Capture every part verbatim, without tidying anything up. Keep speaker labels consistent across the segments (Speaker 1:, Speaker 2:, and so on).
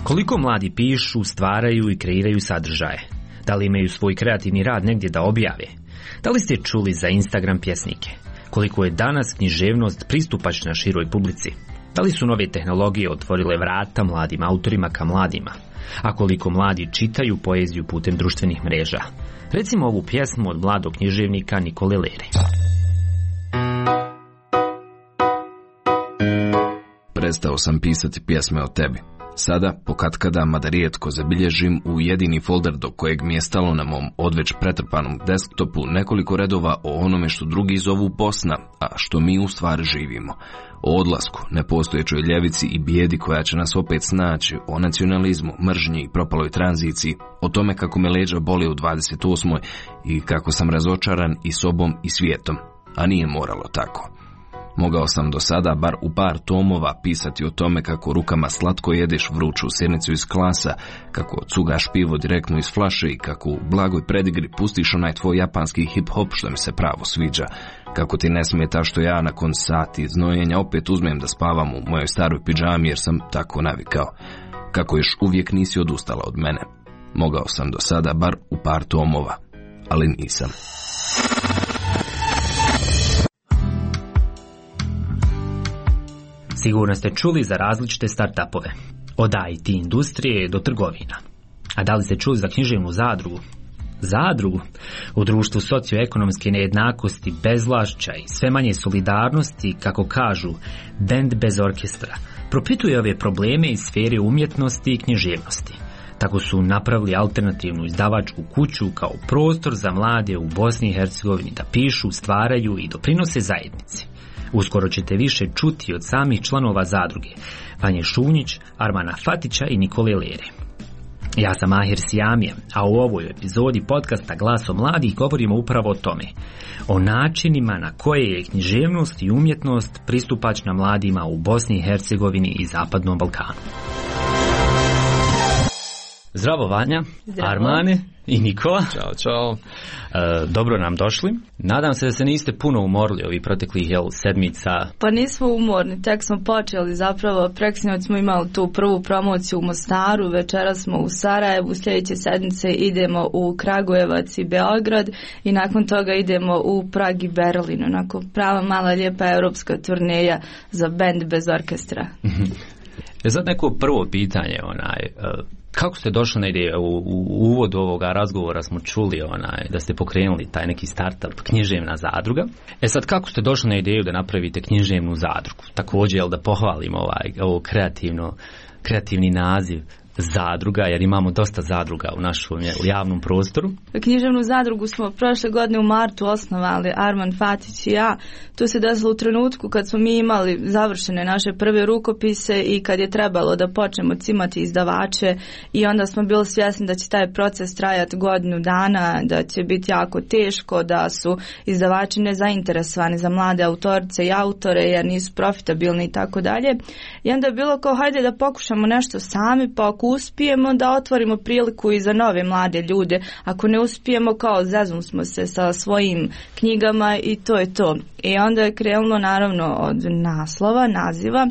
Speaker 1: Koliko mladi pišu, stvaraju i kreiraju sadržaje? Da li imaju svoj kreativni rad negdje da objave? Da li ste čuli za Instagram pjesnike? Koliko je danas književnost pristupačna široj publici? Da li su nove tehnologije otvorile vrata mladim autorima ka mladima? A koliko mladi čitaju poeziju putem društvenih mreža? Recimo ovu pjesmu od mladog književnika Nikole Lere.
Speaker 2: Prestao sam pisati pjesme o tebi. Sada, pokatkada, mada rijetko, zabilježim u jedini folder do kojeg mi je stalo na mom odveć pretrpanom desktopu nekoliko redova o onome što drugi zovu Bosna, a što mi u stvari živimo. O odlasku, nepostojećoj ljevici i bijedi koja će nas opet snaći, o nacionalizmu, mržnji i propaloj tranziciji, o tome kako me leđa boli u dvadeset osmoj i kako sam razočaran i sobom i svijetom, a nije moralo tako. Mogao sam do sada, bar u par tomova, pisati o tome kako rukama slatko jedeš vruću sirnicu iz klasa, kako cugaš pivo direktno iz flaše i kako u blagoj predigri pustiš onaj tvoj japanski hip-hop što mi se pravo sviđa, kako ti ne smeta što ja nakon sati znojenja opet uzmem da spavam u mojoj staroj pidžami jer sam tako navikao, kako još uvijek nisi odustala od mene. Mogao sam do sada, bar u par tomova, ali nisam.
Speaker 1: Sigurno ste čuli za različite startupove, od I T industrije do trgovina. A da li ste čuli za književnu zadrugu? Zadrugu? U društvu socioekonomske nejednakosti, bezvlašća i sve manje solidarnosti, kako kažu, bend bez orkestra, propituje ove probleme iz sfere umjetnosti i književnosti. Tako su napravili alternativnu izdavačku kuću kao prostor za mlade u Bosni i Hercegovini da pišu, stvaraju i doprinose zajednici. Uskoro ćete više čuti od samih članova zadruge, Vanje Šunjić, Armana Fatića i Nikole Lere. Ja sam Mahir Sijamija, a u ovoj epizodi podcasta Glaso mladih govorimo upravo o tome, o načinima na koje je književnost i umjetnost pristupačna mladima u Bosni i Hercegovini i Zapadnom Balkanu. Zdravo Vanja, Zdravo. Armane i Nikola.
Speaker 3: Ćao, čao.
Speaker 1: E, dobro nam došli. Nadam se da se niste puno umorili ovih proteklih jel, sedmica.
Speaker 4: Pa nismo umorni, tek smo počeli zapravo. Preksinoć smo imali tu prvu promociju u Mostaru, večeras smo u Sarajevu, sljedeće sedmice idemo u Kragujevac i Beograd i nakon toga idemo u Prag i Berlin. Onako prava mala lijepa europska turneja za bend bez orkestra.
Speaker 1: Je sad neko prvo pitanje, onaj... Kako ste došli na ideju? U, u uvodu ovoga razgovora smo čuli onaj, da ste pokrenuli taj neki startup književna zadruga. E sad, kako ste došli na ideju da napravite književnu zadrugu? Također, jel da pohvalimo ovaj, ovo kreativno, kreativni naziv zadruga, jer imamo dosta zadruga u našom u javnom prostoru.
Speaker 4: Književnu zadrugu smo prošle godine u martu osnovali, Arman Fatić i ja. To se desilo u trenutku kad smo mi imali završene naše prve rukopise i kad je trebalo da počnemo cimati izdavače i onda smo bili svjesni da će taj proces trajati godinu dana, da će biti jako teško, da su izdavači nezainteresovani za mlade autorice i autore jer nisu profitabilni i tako dalje. I onda je bilo kao hajde da pokušamo nešto sami, pa ako uspijemo da otvorimo priliku i za nove mlade ljude, ako ne uspijemo kao zezum smo se sa svojim knjigama i to je to. I onda je krenulo naravno od naslova, naziva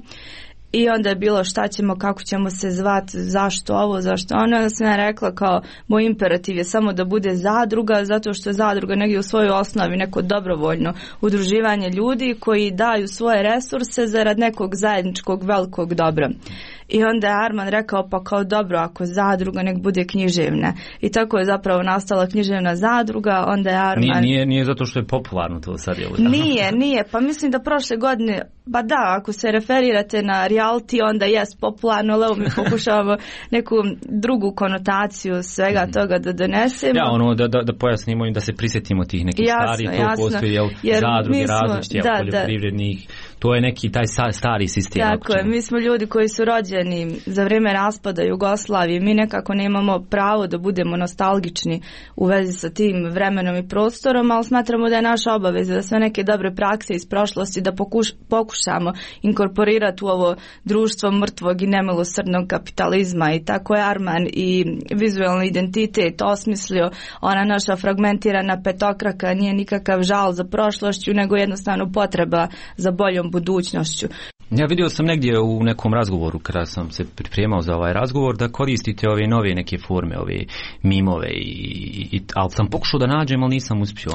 Speaker 4: i onda je bilo šta ćemo, kako ćemo se zvati, zašto ovo, zašto ono. Onda sam ja rekla kao moj imperativ je samo da bude zadruga, zato što je zadruga negdje u svojoj osnovi neko dobrovoljno udruživanje ljudi koji daju svoje resurse zarad nekog zajedničkog velikog dobra. I onda je Arman rekao pa kao dobro, ako zadruga nek bude književna. I tako je zapravo nastala književna zadruga. Onda je Arman...
Speaker 1: Nije, nije, nije zato što je popularno to sad je.
Speaker 4: Nije, nije. Pa mislim da prošle godine, ba da, ako se referirate na reality, onda jest popularno, ali evo mi pokušavamo neku drugu konotaciju svega toga da donesemo.
Speaker 1: Ja, ono, da, da, da pojasnimo i da se prisjetimo tih nekih
Speaker 4: jasno,
Speaker 1: stvari, to
Speaker 4: jasno.
Speaker 1: postoji, jel, zadruge različite,
Speaker 4: da,
Speaker 1: poljoprivrednih, to je neki taj stari sistem.
Speaker 4: Tako je, mi smo ljudi koji su rođeni za vrijeme raspada Jugoslavije, mi nekako nemamo pravo da budemo nostalgični u vezi sa tim vremenom i prostorom, ali smatramo da je naša obaveza da sve neke dobre prakse iz prošlosti da pokuš, pokušamo inkorporirati u ovo društvo mrtvog i nemilosrdnog kapitalizma. I tako je Arman i vizualni identitet osmislio. Ona naša fragmentirana petokraka nije nikakav žal za prošlošću, nego jednostavno potreba za boljom budućnošću.
Speaker 1: Ja vidio sam negdje u nekom razgovoru kada sam se pripremao za ovaj razgovor da koristite ove nove neke forme, ove mimove i, i ali sam pokušao da nađem, ali nisam uspio.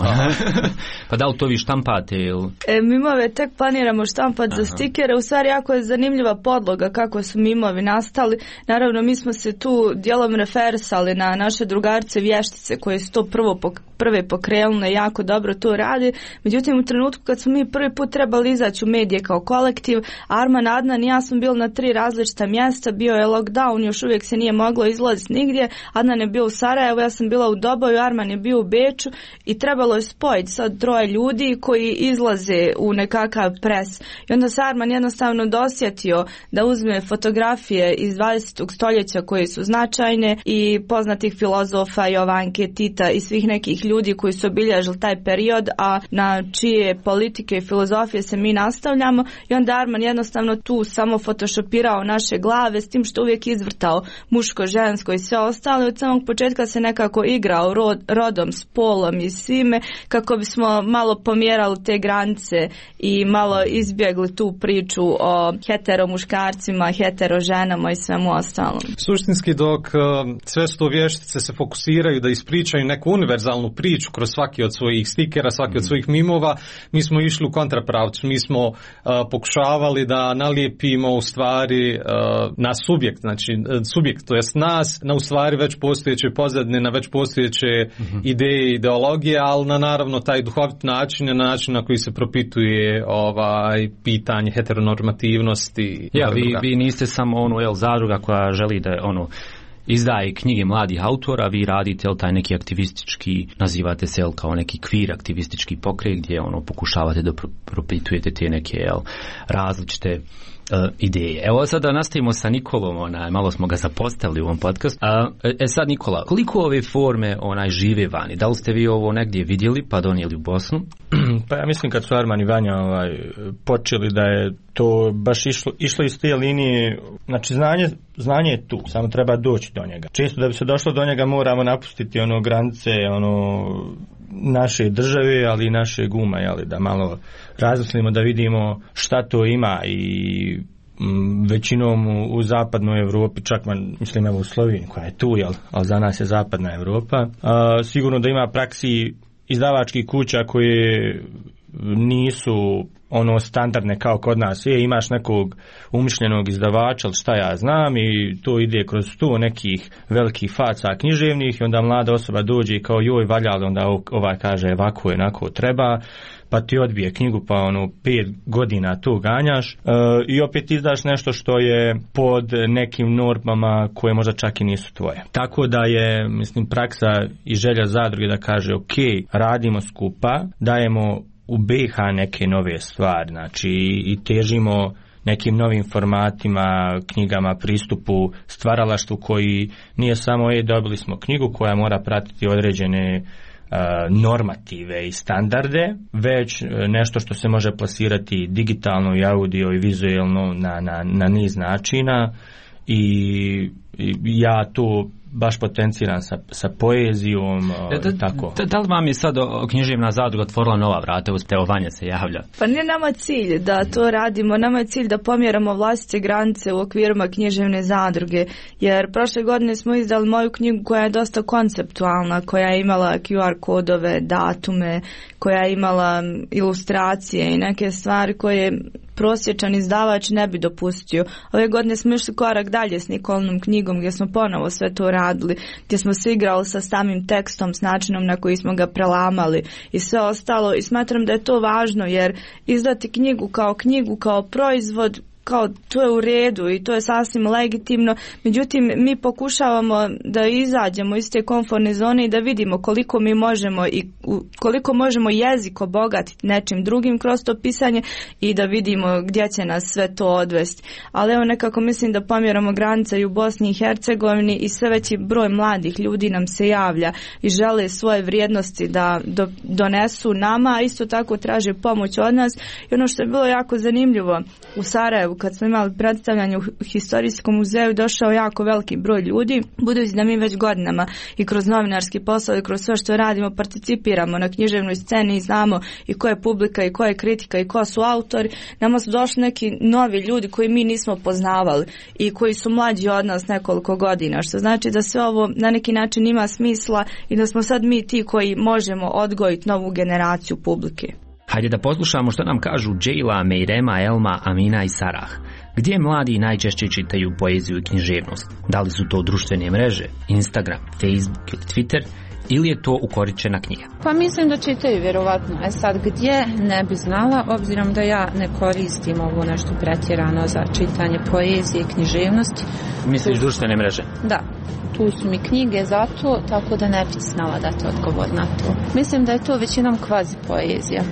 Speaker 1: Pa da li to vi štampate ili?
Speaker 4: E, mimove tek planiramo štampati za stikere, u stvari jako je zanimljiva podloga kako su mimovi nastali. Naravno mi smo se tu dijelom referisali na naše drugarce vještice koje su to prvo pok- prve pokrenule, jako dobro to radi. Međutim u trenutku kad smo mi prvi put trebali izaći u medije kao kolektiv, Arman, Adnan i ja smo bili na tri različita mjesta, bio je lockdown, još uvijek se nije moglo izlaziti nigdje. Adnan je bio u Sarajevu, ja sam bila u Doboju, Arman je bio u Beču i trebalo je spojiti sad troje ljudi koji izlaze u nekakav pres. I onda se Arman jednostavno dosjetio da uzme fotografije iz dvadesetog stoljeća koje su značajne i poznatih filozofa, Jovanke, Tita i svih nekih ljudi koji su obilježili taj period, a na čije politike i filozofije se mi nastavljamo. I onda Arman jednostavno tu samo photoshopirao naše glave s tim što uvijek izvrtao muško, žensko i sve ostalo. Od samog početka se nekako igrao rod, rodom, spolom i svime kako bismo malo pomjerali te granice i malo izbjegli tu priču o heteromuškarcima, heteroženama i svemu ostalom.
Speaker 3: Suštinski dok sve sto vještice se fokusiraju da ispričaju neku univerzalnu priču kroz svaki od svojih stikera, svaki od svojih mimova, mi smo išli u kontrapravcu, mi smo uh, pokušavali da nalijepimo u stvari uh, na subjekt, znači subjekt, to jest nas, na u stvari već postojeće pozadine, na već postojeće uh-huh. ideje, ideologije, ali na naravno taj duhovit način, na način na koji se propituje ovaj pitanje heteronormativnosti.
Speaker 1: Ja, vi, vi niste samo ono, jel, zadruga koja želi da je ono izdaje knjige mladih autora, vi radite jel, taj neki aktivistički, nazivate se jel, kao neki kvir aktivistički pokret gdje ono pokušavate da propitujete te neke jel, različite uh, ideje. Evo sada nastavimo sa Nikolom, onaj, malo smo ga zapostavili u ovom podcastu. Uh, e sad Nikola, koliko ove forme onaj žive vani? Da li ste vi ovo negdje vidjeli pa donijeli u Bosnu?
Speaker 5: Pa ja mislim kad su Arman i Vanja ovaj, počeli da je to baš išlo, išlo iz te linije, znači znanje, znanje je tu, samo treba doći do njega. Često da bi se došlo do njega moramo napustiti ono granice ono naše države, ali i naše guma, jeli, da malo razmislimo da vidimo šta to ima i m, većinom u, u zapadnoj Europi, čak man, mislim evo u Sloveniji koja je tu, jel, ali za nas je zapadna Europa. A, sigurno da ima praksi izdavačkih kuća koje nisu ono standardne kao kod nas je, imaš nekog umišljenog izdavača, ali šta ja znam, i to ide kroz sto nekih velikih faca književnih i onda mlada osoba dođe i kao joj valjalo, onda ovaj kaže ovako je, onako treba, pa ti odbije knjigu pa ono pet godina to ganjaš e, i opet izdaš nešto što je pod nekim normama koje možda čak i nisu tvoje. Tako da je, mislim, praksa i želja zadruge da kaže ok, radimo skupa, dajemo u B i H neke nove stvari, znači i težimo nekim novim formatima, knjigama, pristupu, stvaralaštvu koji nije samo e, dobili smo knjigu koja mora pratiti određene uh, normative i standarde, već nešto što se može plasirati digitalno i audio i vizuelno na, na, na niz načina i, i ja tu baš potenciran sa, sa poezijom, da, tako.
Speaker 1: Da, da li vam je sad književna zadruga otvorila nova vrata, evo Vanja se javlja?
Speaker 4: Pa nije nama cilj da to radimo, nama je cilj da pomjeramo vlastite granice u okvirima književne zadruge, jer prošle godine smo izdali moju knjigu koja je dosta konceptualna, koja je imala Q R kodove, datume, koja je imala ilustracije i neke stvari koje prosječan izdavač ne bi dopustio. Ove godine smo išli korak dalje s Nikolnom knjigom gdje smo ponovo sve to radili, gdje smo se igrali sa samim tekstom, s načinom na koji smo ga prelamali i sve ostalo, i smatram da je to važno jer izdati knjigu kao knjigu, kao proizvod, kao to je u redu i to je sasvim legitimno, međutim mi pokušavamo da izađemo iz te komfortne zone i da vidimo koliko mi možemo i koliko možemo jezik obogatiti nečim drugim kroz to pisanje i da vidimo gdje će nas sve to odvesti. Ali evo nekako mislim da pomjeramo granice i u Bosni i Hercegovini i sve veći broj mladih ljudi nam se javlja i žele svoje vrijednosti da do, donesu nama, a isto tako traže pomoć od nas. I ono što je bilo jako zanimljivo u Sarajevu Sarajevu kad smo imali predstavljanje u historijskom muzeju došao jako veliki broj ljudi, budući da mi već godinama i kroz novinarski posao i kroz sve što radimo participiramo na književnoj sceni i znamo i ko je publika i ko je kritika i ko su autori, nama su došli neki novi ljudi koji mi nismo poznavali i koji su mlađi od nas nekoliko godina, što znači da sve ovo na neki način ima smisla i da smo sad mi ti koji možemo odgojiti novu generaciju publike.
Speaker 1: Hajde da poslušamo što nam kažu Džejla, Mejrema, Elma, Amina i Sarah. Gdje mladi najčešće čitaju poeziju i književnost? Da li su to društvene mreže, Instagram, Facebook ili Twitter, ili je to ukoričena knjiga?
Speaker 6: Pa mislim da čitaju vjerovatno. E sad gdje ne bi znala, obzirom da ja ne koristim ovo nešto pretjerano za čitanje poezije i književnosti.
Speaker 1: Misliš tu... društvene mreže?
Speaker 6: Da. Tu su mi knjige za to, tako da ne bi znala dati odgovor na to. Mislim da je to većinom kvazi poezija.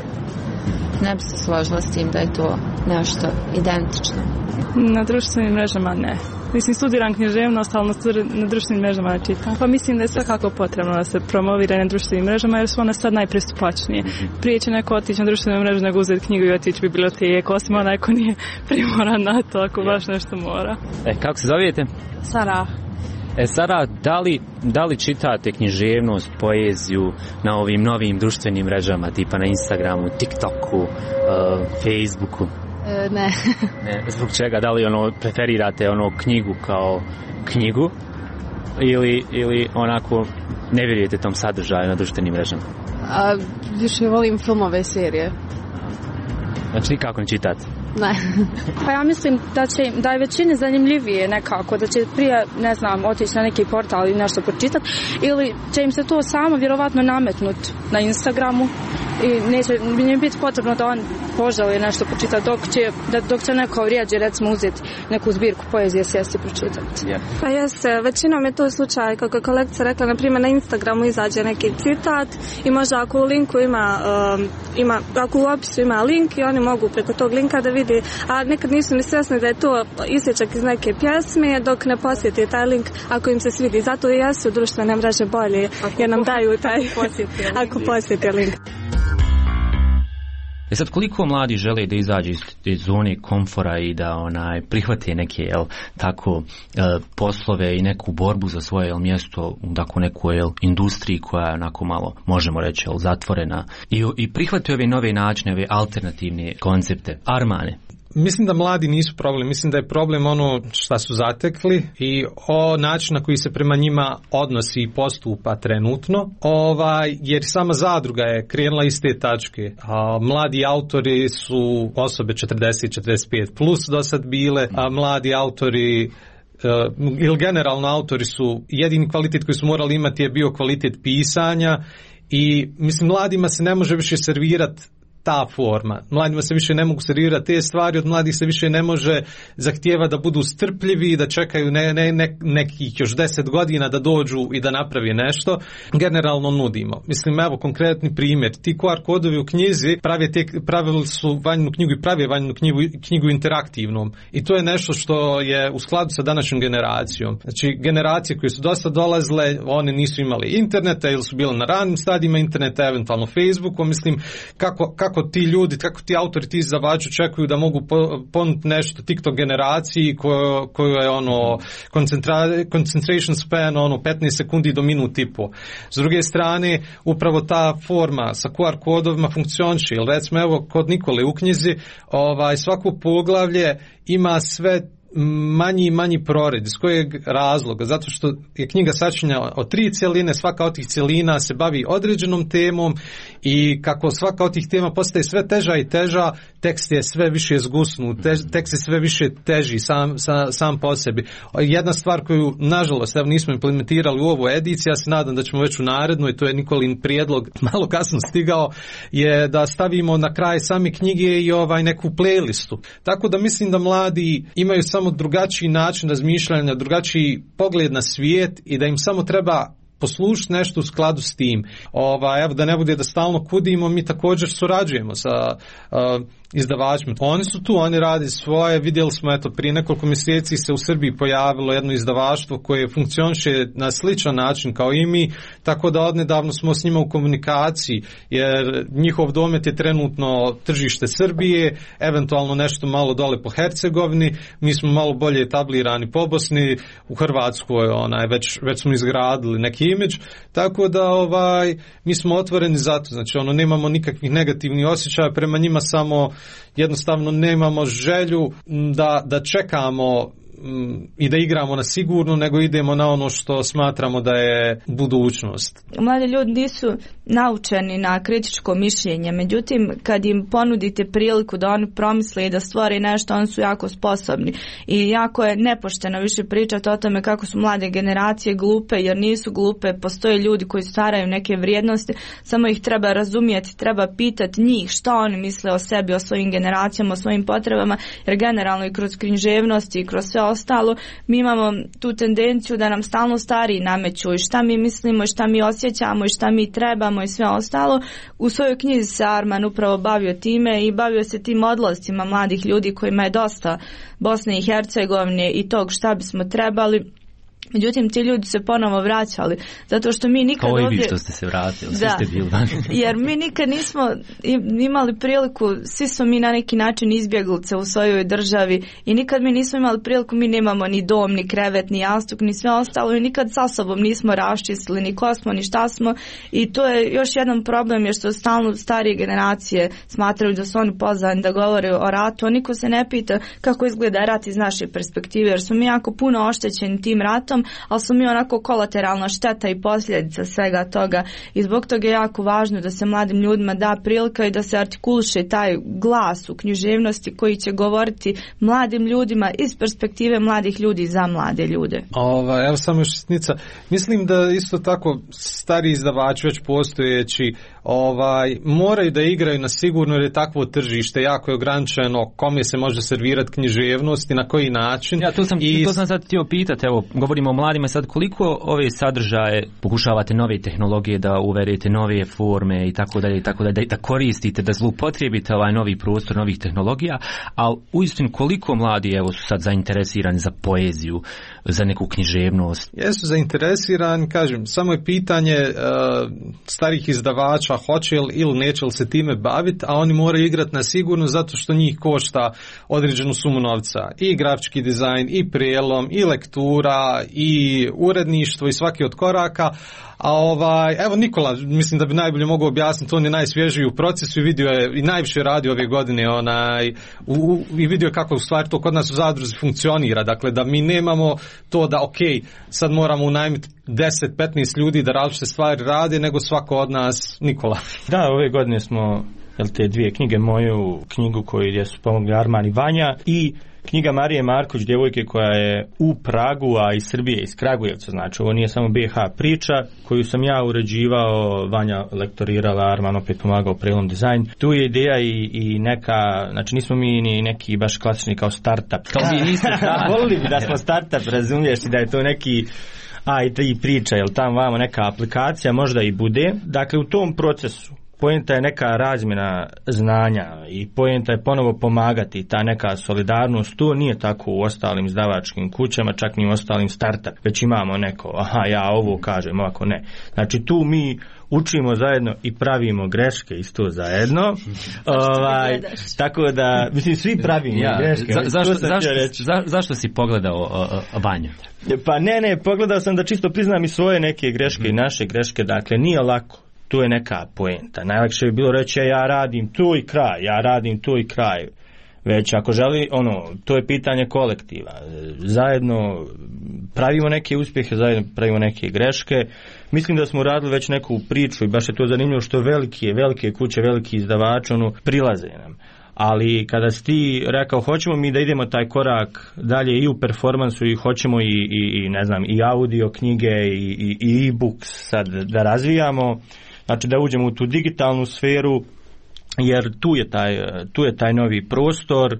Speaker 6: Ne bi se složila s tim da je to nešto identično.
Speaker 7: Na društvenim mrežama ne. Mislim, studiram književnost, ali na društvenim mrežama ne čitam. Pa mislim da je svakako potrebno da se promovira na društvenim mrežama jer su one sad najpristupačnije. Prije će neko otići na društvenu mrežu nego uzeti knjigu i otići u biblioteku, osim onaj ko nije primoran na to ako baš nešto mora.
Speaker 1: E, kako se zovete?
Speaker 7: Sarah.
Speaker 1: E, Sarah, da li, da li čitate književnost, poeziju na ovim novim društvenim mrežama, tipa na Instagramu, TikToku, uh, Facebooku?
Speaker 7: E, ne.
Speaker 1: ne. Zbog čega? Da li ono, preferirate ono knjigu kao knjigu ili, ili onako ne vjerujete tom sadržaju na društvenim mrežama?
Speaker 7: A, više volim filmove, serije.
Speaker 1: Znači nikako ne čitate?
Speaker 7: Ne. Pa ja mislim da će da je većini zanimljivije nekako, da će prije, ne znam, otići na neki portal i nešto pročitati, ili će im se to samo vjerovatno nametnuti na Instagramu i neće im biti potrebno da on poželi nešto pročitati, dok će, da, dok će neko rijeđe recimo uzeti neku zbirku poezije, sjesti i pročitati.
Speaker 1: Yeah.
Speaker 8: Pa jeste, većinom je to slučaj, kako je kolegica rekla, na primjer na Instagramu izađe neki citat i možda ako u linku ima, um, ima ako u opisu ima link i oni mogu preko tog linka da vidi, a nekad nisu ni svjesni da je to isječak iz neke pjesme dok ne posjeti taj link ako im se svidi. Zato i jesu društvene mreže bolje ako jer nam daju taj ako posjeti link.
Speaker 1: E sad, koliko mladi žele da izađe iz, iz zone komfora i da onaj prihvate neke jel, tako e, poslove i neku borbu za svoje jel, mjesto u tako nekoj jel, industriji koja je onako malo, možemo reći, jel, zatvorena i, i prihvate ove nove načine, ove alternativne koncepte. Armane?
Speaker 3: Mislim da mladi nisu problem, mislim da je problem ono šta su zatekli i o način na koji se prema njima odnosi i postupa trenutno, ovaj, jer sama zadruga je krenula iz te tačke. A, mladi autori su osobe četrdeset četrdeset pet plus do sad bile, a mladi autori Uh, ili generalno autori su, jedini kvalitet koji su morali imati je bio kvalitet pisanja i mislim mladima se ne može više servirati ta forma. Mladima se više ne mogu servirati te stvari, od mladih se više ne može zahtijeva da budu strpljivi i da čekaju ne, ne, ne, nekih još deset godina da dođu i da napravi nešto. Generalno nudimo. Mislim, evo konkretni primjer. Ti Q R kodovi u knjizi prave te, pravili su vanjnu knjigu i prave vanjnu knjigu, knjigu interaktivnom. I to je nešto što je u skladu sa današnjom generacijom. Znači, generacije koje su dosta dolazile, one nisu imali interneta ili su bile na ranim stadijima interneta, eventualno Facebooku. Mislim, kako, kako ti ljudi, kako ti autori, ti izdavači čekuju da mogu ponuditi nešto TikTok generaciji koju, koju je ono koncentra, concentration span ono petnaest sekundi do minut i po. S druge strane, upravo ta forma sa Q R kodovima funkcioniše. Ili recimo evo kod Nikole u knjizi, ovaj, svako poglavlje ima sve manji i manji prored. Iz kojeg razloga? Zato što je knjiga sačinjena od tri cjeline, svaka od tih cjelina se bavi određenom temom i kako svaka od tih tema postaje sve teža i teža, tekst je sve više zgusnut, tež, tekst je sve više teži sam, sam, sam po sebi. Jedna stvar koju, nažalost, evo nismo implementirali u ovu ediciju, ja se nadam da ćemo već u narednoj, to je Nikolin prijedlog malo kasno stigao, je da stavimo na kraj same knjige i ovaj neku playlistu. Tako da mislim da mladi imaju samo drugačiji način razmišljanja, drugačiji pogled na svijet i da im samo treba poslušati nešto u skladu s tim. Ova, evo da ne bude da stalno kudimo, mi također surađujemo sa uh, izdavačima. Oni su tu, oni radi svoje, vidjeli smo, eto, prije nekoliko mjeseci se u Srbiji pojavilo jedno izdavaštvo koje funkcioniše na sličan način kao i mi, tako da odnedavno smo s njima u komunikaciji, jer njihov domet je trenutno tržište Srbije, eventualno nešto malo dole po Hercegovini, mi smo malo bolje etablirani po Bosni, u Hrvatskoj onaj, već, već smo izgradili neki imidž, tako da ovaj, mi smo otvoreni za to, znači ono, nemamo nikakvih negativnih osjećaja prema njima, samo jednostavno nemamo želju da, da čekamo i da igramo na sigurno, nego idemo na ono što smatramo da je budućnost.
Speaker 4: Mladi ljudi nisu naučeni na kritičko mišljenje, međutim kad im ponudite priliku da oni promisle i da stvore nešto, oni su jako sposobni i jako je nepošteno više pričati o tome kako su mlade generacije glupe, jer nisu glupe, postoje ljudi koji stvaraju neke vrijednosti, samo ih treba razumjeti, treba pitati njih šta oni misle o sebi, o svojim generacijama, o svojim potrebama, jer generalno i kroz književnost i kroz sve ostalo, mi imamo tu tendenciju da nam stalno stariji nameću i šta mi mislimo i šta mi osjećamo i šta mi trebamo i sve ostalo. U svojoj knjizi se Arman upravo bavio time i bavio se tim odlascima mladih ljudi kojima je dosta Bosne i Hercegovine i tog šta bismo trebali. Međutim, ti ljudi se ponovo vraćali, zato što mi nikad
Speaker 1: ovdje...
Speaker 4: Kao i vi
Speaker 1: što ste se vratili, svi
Speaker 4: da,
Speaker 1: ste bili.
Speaker 4: jer mi nikad nismo imali priliku, svi smo mi na neki način izbjeglice u svojoj državi i nikad mi nismo imali priliku, mi nemamo ni dom, ni krevet, ni jastuk, ni sve ostalo i nikad sa sobom nismo raščistili ni ko smo, ni šta smo i to je još jedan problem, jer što stalno starije generacije smatraju da su oni pozvani da govore o ratu, a niko se ne pita kako izgleda rat iz naše perspektive, jer smo mi jako puno oštećeni tim ratom, ali smo mi onako kolateralna šteta i posljedica svega toga i zbog toga je jako važno da se mladim ljudima da prilika i da se artikuliše taj glas u književnosti koji će govoriti mladim ljudima iz perspektive mladih ljudi za mlade ljude.
Speaker 3: Ova, evo samo još sitnica. Mislim da isto tako stari izdavači već postojeći ovaj, moraju da igraju na sigurno, jer je takvo tržište jako je ograničeno kome se može servirati književnost i na koji način.
Speaker 1: Ja, to sam,
Speaker 3: I...
Speaker 1: to sam sad htio pitati, evo, govorimo o mladima sad, koliko ove sadržaje pokušavate nove tehnologije da uvedete, nove forme i tako dalje i tako dalje, da koristite, da zloupotrijebite ovaj novi prostor novih tehnologija, a uistinu koliko mladi evo su sad zainteresirani za poeziju, za neku književnost?
Speaker 3: Jesu zainteresirani, kažem, samo je pitanje uh, starih izdavača hoće li ili neće li se time baviti, a oni moraju igrati na sigurno zato što njih košta određenu sumu novca. I grafički dizajn, i prijelom, i lektura, i uredništvo i svaki od koraka. A ovaj, evo Nikola, mislim da bi najbolje mogao objasniti, on je najsvježiji u procesu i vidio je i najviše radi ove godine onaj, u, u, i vidio kako u stvari to kod nas u zadruzi funkcionira, dakle da mi nemamo to da ok, sad moramo unajmiti deset petnaest ljudi da različite stvari rade, nego svako od nas. Nikola.
Speaker 5: Da, ove godine smo, jel, te dvije knjige, moju knjigu koju su pomogli Arman i Vanja i knjiga Marije Marković, djevojke koja je u Pragu, a iz Srbije, iz Kragujevca, znači ovo nije samo B H priča, koju sam ja uređivao, Vanja lektorirala, Arman opet pomagao prelom dizajn. Tu je ideja i, i neka, znači nismo mi ni neki baš klasični kao startup.
Speaker 1: Kao vi niste, da.
Speaker 5: Volili bi da smo startup, razumiješ, i da je to neki a i tri priča, jel tam vamo neka aplikacija, možda i bude. Dakle, u tom procesu poenta je neka razmjena znanja i poenta je ponovo pomagati, ta neka solidarnost. To nije tako u ostalim izdavačkim kućama, čak ni u ostalim startup, već imamo neko, aha, ja ovo kažem, ovako ne. Znači tu mi učimo zajedno i pravimo greške isto zajedno. ovaj, tako da, mislim, svi pravimo ja, greške.
Speaker 1: Za, zašto, zašto, za, zašto si pogledao uh, Vanju?
Speaker 5: Pa ne, ne, pogledao sam da čisto priznam i svoje neke greške mm. i naše greške, dakle nije lako. Tu je neka poenta. Najlakše bi bilo reći ja radim tu i kraj, ja radim tu i kraj. Već ako želi, ono, to je pitanje kolektiva. Zajedno pravimo neke uspjehe, zajedno pravimo neke greške. Mislim da smo radili već neku priču i baš je to zanimljivo što velike, velike kuće, veliki izdavači, ono, prilaze nam. Ali kada si ti rekao hoćemo mi da idemo taj korak dalje i u performansu i hoćemo i, i, i ne znam, i audio knjige i, i, i e-books sad da razvijamo, znači da uđemo u tu digitalnu sferu, jer tu je taj, tu je taj novi prostor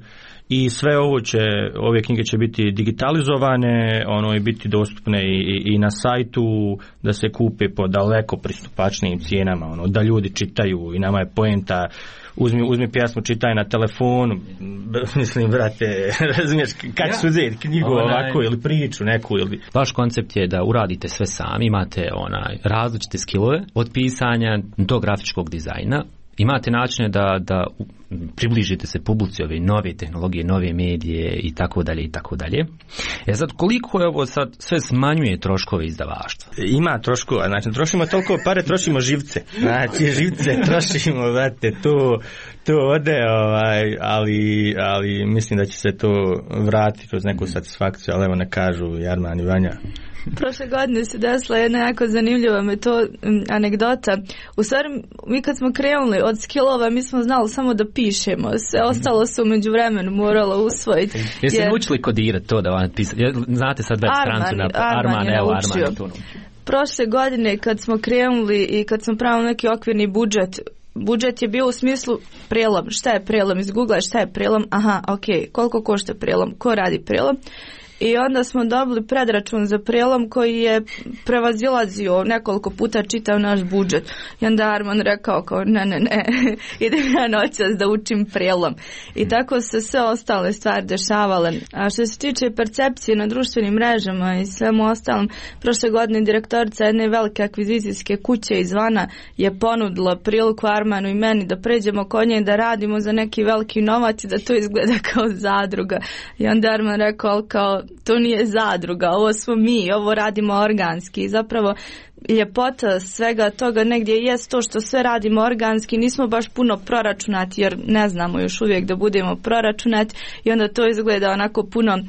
Speaker 5: i sve ovo će, ove knjige će biti digitalizovane, ono i biti dostupne i, i, i na sajtu, da se kupe po daleko pristupačnijim cijenama, ono, da ljudi čitaju i nama je poenta, uzmi, uzmi pjesmu, čitaj na telefonu, mislim, brate, razumiješ, kad ja. Su uzeti knjigu onaj... ovako ili priču neku ili...
Speaker 1: Vaš koncept je da uradite sve sami, imate onaj različite skillove, od pisanja do grafičkog dizajna, imate načine da, da približite se publici ove nove tehnologije, nove medije i tako dalje i tako dalje. E sad, koliko je ovo sad sve smanjuje troškove izdavaštva?
Speaker 5: Ima troškova, znači trošimo toliko pare, trošimo živce. Znači živce trošimo, znate, to, to ode, ovaj, ali, ali mislim da će se to vratiti kroz neku satisfakciju, ali evo ne kažu Jarman i Vanja.
Speaker 4: Prošle godine se desila jedna jako zanimljiva metoda, anegdota. U stvari, mi kad smo krenuli od skillova, mi smo znali samo da pišemo. Sve ostalo se umeđu vremenu moralo usvojiti.
Speaker 1: Jeste jer... naučili kodirati to da vam pisati? Znate sad web strancu na
Speaker 4: Arman,
Speaker 1: Arman, evo Arman je to.
Speaker 4: Prošle godine kad smo krenuli i kad smo pravili neki okvirni budžet, budžet je bio u smislu prelom. Šta je prelom? Iz Google, šta je prelom? Aha, ok, koliko košta prelom? Ko radi prelom? I onda smo dobili predračun za prelom koji je prevazilazio nekoliko puta čitav naš budžet. I onda Arman rekao kao ne, ne, ne, idem ja noćas da učim prelom. I tako se sve ostale stvari dešavale. A što se tiče percepcije na društvenim mrežama i svemu ostalom, prošle godine direktorica jedne velike akvizicijske kuće izvana je ponudila priliku Armanu i meni da pređemo kod nje da radimo za neki veliki novac i da to izgleda kao zadruga. I onda Arman rekao kao to nije zadruga, ovo smo mi, ovo radimo organski. I zapravo ljepota svega toga negdje jest to što sve radimo organski, nismo baš puno proračunati jer ne znamo još uvijek da budemo proračunati i onda to izgleda onako puno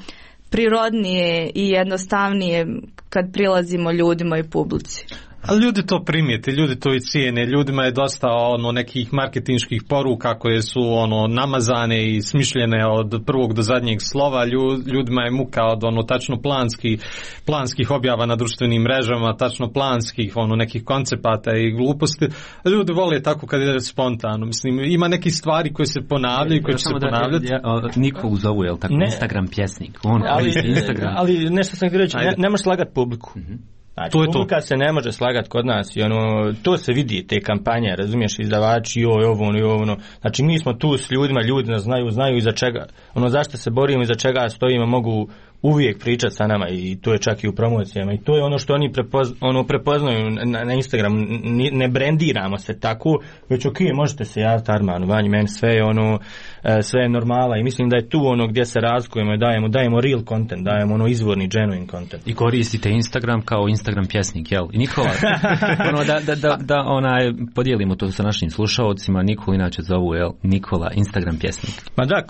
Speaker 4: prirodnije i jednostavnije kad prilazimo ljudima i publici.
Speaker 3: Ali ljudi to primijete, ljudi to i cijene, ljudima je dosta ono nekih marketinških poruka koje su ono namazane i smišljene od prvog do zadnjeg slova, ljudima je muka od ono tačno planski, planskih objava na društvenim mrežama, tačno planskih ono nekih koncepata i gluposti. Ljudi vole tako kad je spontano, mislim ima neki stvari koje se ponavljaju, koje će se ponavljati.
Speaker 1: Ja, ja, Nikolu zovu, je li tako, ne, Instagram pjesnik, on
Speaker 5: ali,
Speaker 1: Instagram.
Speaker 5: Ali nešto sam htio reći, ne, ne možeš slagati publiku. Mm-hmm. Znači, to je publika to. Se ne može slagati kod nas i ono, to se vidi, te kampanje, razumiješ, izdavači, joj, ovo, ono, i ovo, ono. Znači, mi smo tu s ljudima, ljudi nas znaju, znaju iza čega, ono, zašto se borimo, iza čega stojimo, mogu uvijek pričati sa nama i to je čak i u promocijama i to je ono što oni prepozna, ono, prepoznaju na, na Instagram, ne, ne brendiramo se tako, već ok, možete se javiti Armanu, Vanji, meni sve je ono, sve je normala i mislim da je tu ono gdje se razlikujemo i dajemo, dajemo real content, dajemo ono izvorni, genuine content.
Speaker 1: I koristite Instagram kao Instagram pjesnik, jel? I Nikola, ono, da, da, da, da onaj, podijelimo to sa našim slušalcima, Nikola inače zovu, jel? Nikola, Instagram pjesnik.
Speaker 5: Ma da,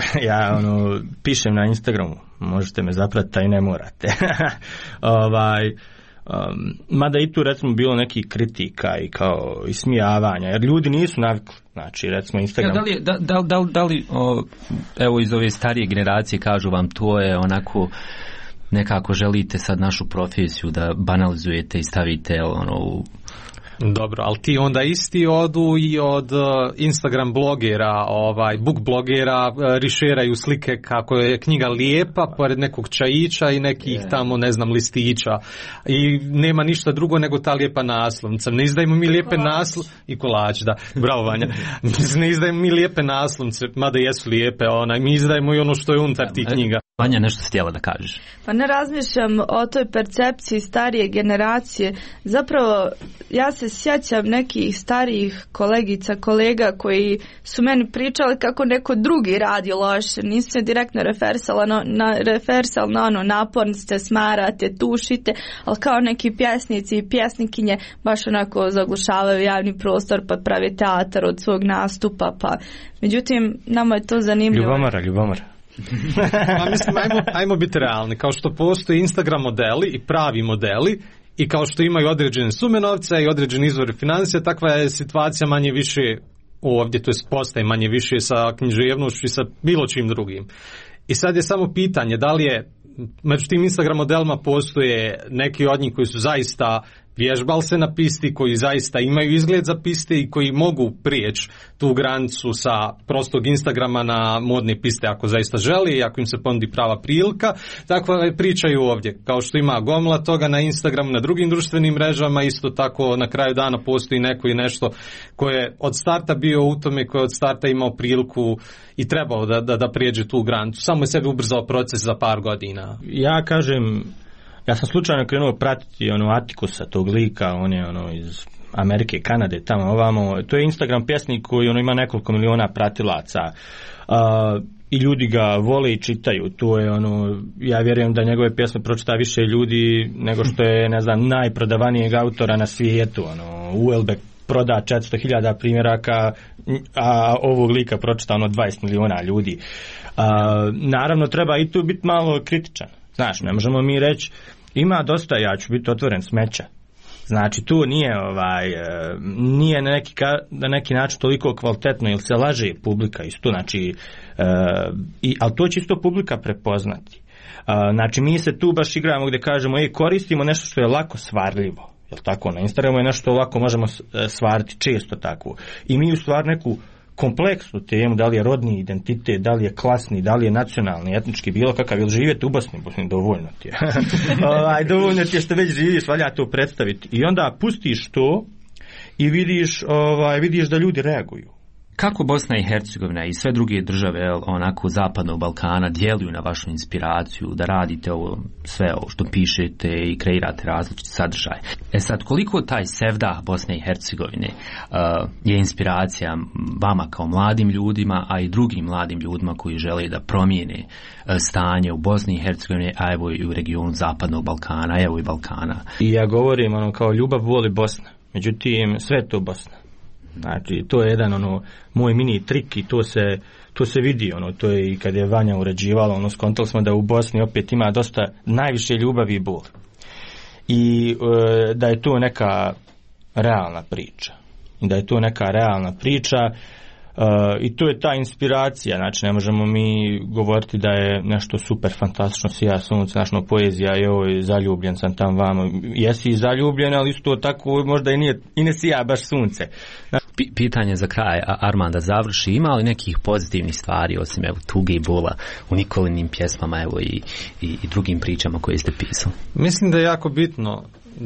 Speaker 5: ja ono, pišem na Instagramu, možete me zapratiti, a i ne morate. ovaj, um, mada i tu recimo bilo neki kritika i kao ismijavanja, jer ljudi nisu navikli. Znači, recimo Instagram...
Speaker 1: Ja, da li, da, da, da, da li o, evo iz ove starije generacije kažu vam to je onako nekako želite sad našu profesiju da banalizujete i stavite ono u...
Speaker 3: Dobro, ali ti onda isti odu i od uh, Instagram blogera, ovaj, book blogera, uh, rišeraju slike kako je knjiga lijepa, pored nekog čajića i nekih yeah. tamo, ne znam, listića. I nema ništa drugo nego ta lijepa naslovnica. Ne izdajemo mi lijepe naslovnice i kolač, da, bravo Vanja. Ne izdajemo mi lijepe naslovnice, mada jesu lijepe, onaj, mi izdajemo i ono što je unutar tih knjiga.
Speaker 1: Vanja, nešto si htjela da kažeš?
Speaker 4: Pa ne razmišljam o toj percepciji starije generacije. Zapravo, ja se sjećam nekih starijih kolegica, kolega koji su meni pričali kako neko drugi radi loše. Nisu se direktno refersala na, na, refersal na ono, naporniste, smarate, tušite, ali kao neki pjesnici i pjesnikinje baš onako zaglušavaju javni prostor pa prave teatar od svog nastupa. Pa. Međutim, nama je to zanimljivo.
Speaker 5: Ljubomara, ljubomara.
Speaker 3: Pa mislim, ajmo, ajmo biti realni. Kao što postoje Instagram modeli i pravi modeli i kao što imaju određene sume novca i određene izvore financija, takva je situacija manje više ovdje, to je postaje manje više sa književnošću i sa bilo čim drugim. I sad je samo pitanje da li je među tim Instagram modelima postoje neki od njih koji su zaista vježbali se na pisti, koji zaista imaju izgled za piste i koji mogu prijeći tu granicu sa prostog Instagrama na modne piste ako zaista želi i ako im se ponudi prava prilika. Tako pričaju ovdje, kao što ima gomila toga na Instagramu, na drugim društvenim mrežama, isto tako na kraju dana postoji neko i nešto koje je od starta bio u tome, koje je od starta imao priliku i trebao da, da, da prijeđe tu granicu. Samo je sebi ubrzao proces za par godina.
Speaker 5: Ja kažem, ja sam slučajno krenuo pratiti ono Atikusa, tog lika, on je ono iz Amerike, Kanade, tamo ovamo. To je Instagram pjesnik koji ono ima nekoliko miliona pratilaca. Uh, I ljudi ga vole i čitaju. To je ono, ja vjerujem da njegove pjesme pročita više ljudi nego što je, ne znam, najprodavanijeg autora na svijetu. Ono, Uelbeck proda četiristo hiljada primjeraka, a ovog lika pročita ono dvadeset miliona ljudi. Uh, naravno, treba i tu biti malo kritičan. Znaš, ne možemo mi reći, ima dosta, ja ću biti otvoren, smeća. Znači, tu nije, ovaj, nije na neki, na neki način toliko kvalitetno, ili se laže publika isto, znači, i, ali to će isto publika prepoznati. Znači, mi se tu baš igramo gdje kažemo, ej, koristimo nešto što je lako svarljivo. Jel tako? Na Instagramu je nešto lako možemo svariti, često tako. I mi u stvari neku kompleksnu temu, da li je rodni identitet, da li je klasni, da li je nacionalni, etnički, bilo kakav, ili živjeti u Bosni, Bosni, dovoljno ti je. ovaj, dovoljno ti je što već živiš, valja to predstaviti. I onda pustiš to i vidiš, ovaj, vidiš da ljudi reaguju.
Speaker 1: Kako Bosna i Hercegovina i sve druge države onako zapadnog Balkana djeluju na vašu inspiraciju da radite ovo, sve ovo što pišete i kreirate različite sadržaje? E sad, koliko taj sevdah Bosne i Hercegovine uh, je inspiracija vama kao mladim ljudima, a i drugim mladim ljudima koji žele da promijene uh, stanje u Bosni i Hercegovini, a evo i u regionu zapadnog Balkana, evo i Balkana?
Speaker 5: I ja govorim ono kao ljubav voli Bosna, međutim sve je to Bosna. Znači, to je jedan ono moj mini trik i to se, to se vidi, ono, to je i kad je Vanja uređivala, ono, skontali smo da u Bosni opet ima dosta najviše ljubavi i bol. I e, da je to neka realna priča. I da je to neka realna priča e, i to je ta inspiracija, znači ne možemo mi govoriti da je nešto super fantastično, sija sunce, našno poezija, joj, zaljubljen sam tam vamo, jesi zaljubljen, ali isto tako možda i, nije, i ne sija baš sunce.
Speaker 1: P- pitanje za kraj, Arman, da završi, ima li nekih pozitivnih stvari osim evo tuge i bola u Nikolinim pjesmama, evo i, i, i drugim pričama koje ste pisali?
Speaker 3: Mislim da je jako bitno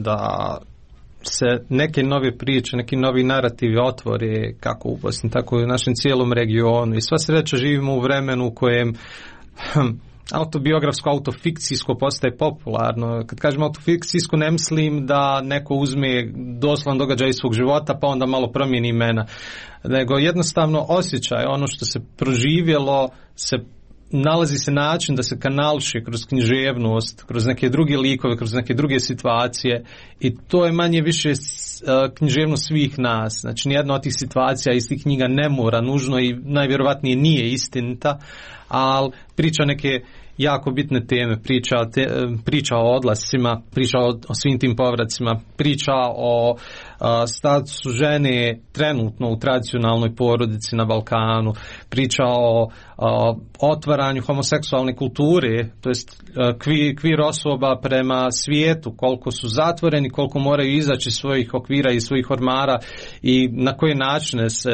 Speaker 3: da se neke nove priče, neki novi narativi otvore kako u Bosni, tako i u našem cijelom regionu. I sva sreća živimo u vremenu u kojem hm, autobiografsko, autofikcijsko postaje popularno. Kad kažem autofikcijsko, ne mislim da neko uzme doslovan događaj iz svog života pa onda malo promijeni imena, nego jednostavno osjećaj, ono što se proživjelo, se nalazi se način da se kanališe kroz književnost, kroz neke druge likove, kroz neke druge situacije i to je manje više književnost svih nas. Znači, nijedna od tih situacija iz tih knjiga ne mora nužno i najvjerovatnije nije istinita, ali priča neke jako bitne teme, priča, te, priča o odlascima, priča o, o svim tim povracima, priča o a, statusu žene trenutno u tradicionalnoj porodici na Balkanu, priča o a, otvaranju homoseksualne kulture, to jest kvir, kvir osoba prema svijetu, koliko su zatvoreni, koliko moraju izaći iz svojih okvira i svojih ormara i na koje načine se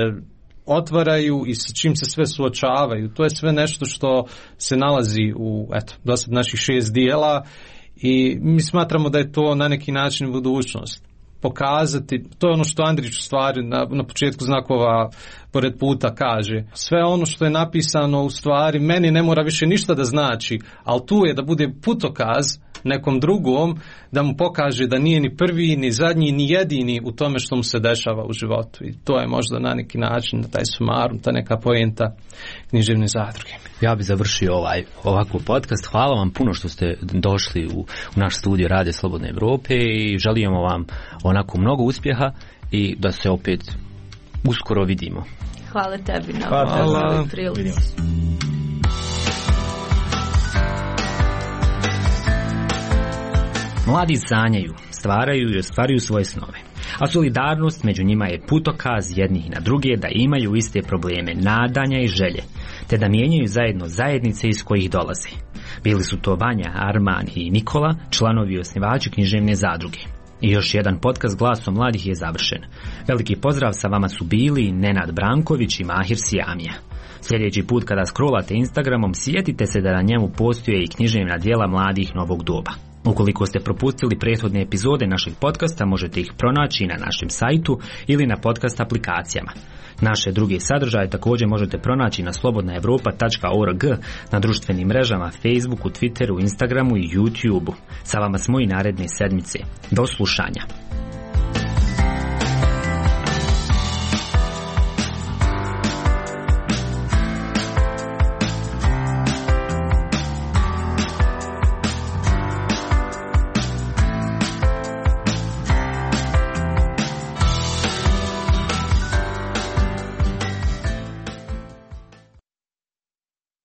Speaker 3: otvaraju i sa čim se sve suočavaju. To je sve nešto što se nalazi u, eto, dosad naših šest dijela i mi smatramo da je to na neki način budućnost. Pokazati, to je ono što Andrić u stvari na, na početku znakova pored puta kaže. Sve ono što je napisano u stvari meni ne mora više ništa da znači, ali tu je da bude putokaz nekom drugom, da mu pokaže da nije ni prvi, ni zadnji, ni jedini u tome što mu se dešava u životu. I to je možda na neki način, taj sumarum, ta neka poenta književne zadruge.
Speaker 1: Ja bih završio ovaj, ovakav podcast. Hvala vam puno što ste došli u, u naš studio Radio Slobodne Evrope i želimo vam onako mnogo uspjeha i da se opet uskoro vidimo.
Speaker 4: Hvala tebi na
Speaker 5: Hvala.
Speaker 4: ovoj prilici.
Speaker 1: Mladi sanjaju, stvaraju i ostvaruju svoje snove, a solidarnost među njima je putokaz jednih na druge da imaju iste probleme, nadanja i želje, te da mijenjaju zajedno zajednice iz kojih dolaze. Bili su to Vanja, Arman i Nikola, članovi i osnivači književne zadruge. I još jedan podcast Glasom mladih je završen. Veliki pozdrav, sa vama su bili Nenad Branković i Mahir Sijamija. Sljedeći put kada scrollate Instagramom, sjetite se da na njemu postoje i književna djela mladih novog doba. Ukoliko ste propustili prethodne epizode našeg podcasta, možete ih pronaći na našem sajtu ili na podcast aplikacijama. Naše druge sadržaje također možete pronaći na slobodna europa tačka org, na društvenim mrežama Facebooku, Twitteru, Instagramu i YouTubeu. Sa vama smo i naredne sedmice. Do slušanja.